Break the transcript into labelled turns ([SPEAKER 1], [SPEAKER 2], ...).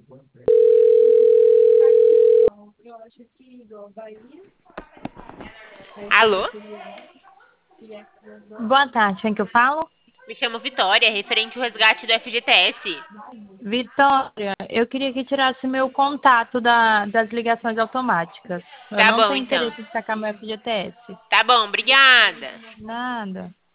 [SPEAKER 1] Alô?
[SPEAKER 2] Boa tarde, quem que eu falo?
[SPEAKER 1] Me chamo Vitória, referente ao resgate do FGTS.
[SPEAKER 2] Vitória, eu queria que tirasse meu contato das ligações automáticas. Eu
[SPEAKER 1] Tá
[SPEAKER 2] não
[SPEAKER 1] bom,
[SPEAKER 2] tenho
[SPEAKER 1] então.
[SPEAKER 2] interesse em sacar meu FGTS.
[SPEAKER 1] Tá bom, obrigada.
[SPEAKER 2] Nada.